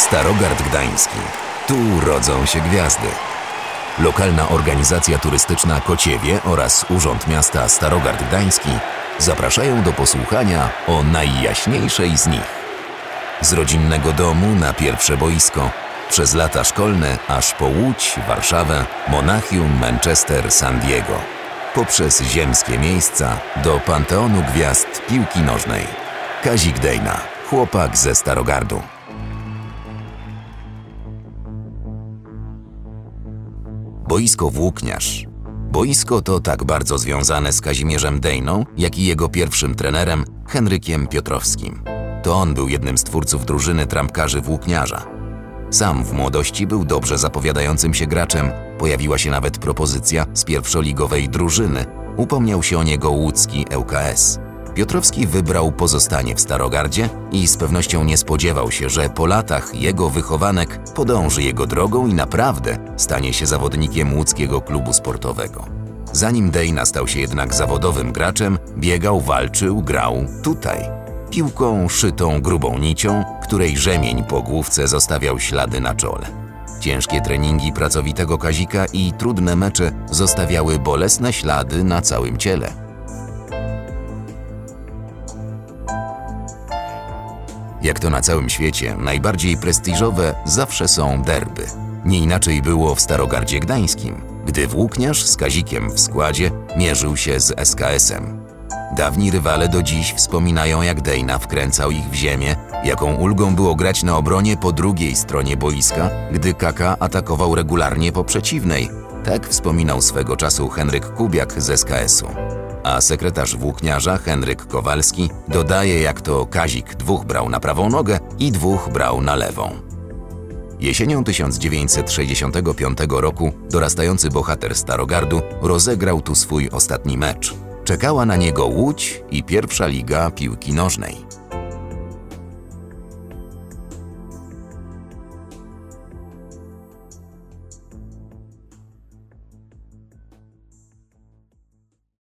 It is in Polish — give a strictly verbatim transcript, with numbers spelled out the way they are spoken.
Starogard Gdański. Tu rodzą się gwiazdy. Lokalna organizacja turystyczna Kociewie oraz Urząd Miasta Starogard Gdański zapraszają do posłuchania o najjaśniejszej z nich. Z rodzinnego domu na pierwsze boisko, przez lata szkolne aż po Łódź, Warszawę, Monachium, Manchester, San Diego. Poprzez ziemskie miejsca do panteonu gwiazd piłki nożnej. Kazik Dejna, chłopak ze Starogardu. Boisko Włókniarz. Boisko to tak bardzo związane z Kazimierzem Dejną, jak i jego pierwszym trenerem Henrykiem Piotrowskim. To on był jednym z twórców drużyny trampkarzy Włókniarza. Sam w młodości był dobrze zapowiadającym się graczem. Pojawiła się nawet propozycja z pierwszoligowej drużyny. Upomniał się o niego łódzki L K S. Piotrowski wybrał pozostanie w Starogardzie i z pewnością nie spodziewał się, że po latach jego wychowanek podąży jego drogą i naprawdę stanie się zawodnikiem łódzkiego klubu sportowego. Zanim Dejna stał się jednak zawodowym graczem, biegał, walczył, grał tutaj. Piłką szytą grubą nicią, której rzemień po główce zostawiał ślady na czole. Ciężkie treningi pracowitego Kazika i trudne mecze zostawiały bolesne ślady na całym ciele. Jak to na całym świecie, najbardziej prestiżowe zawsze są derby. Nie inaczej było w Starogardzie Gdańskim, gdy Włókniarz z Kazikiem w składzie mierzył się z S K S-em. Dawni rywale do dziś wspominają, jak Dejna wkręcał ich w ziemię, jaką ulgą było grać na obronie po drugiej stronie boiska, gdy Kaka atakował regularnie po przeciwnej. Tak wspominał swego czasu Henryk Kubiak z S K S-u. A sekretarz Włókniarza Henryk Kowalski dodaje, jak to Kazik dwóch brał na prawą nogę i dwóch brał na lewą. Jesienią tysiąc dziewięćset sześćdziesiątego piątego roku dorastający bohater Starogardu rozegrał tu swój ostatni mecz. Czekała na niego Łódź i pierwsza liga piłki nożnej.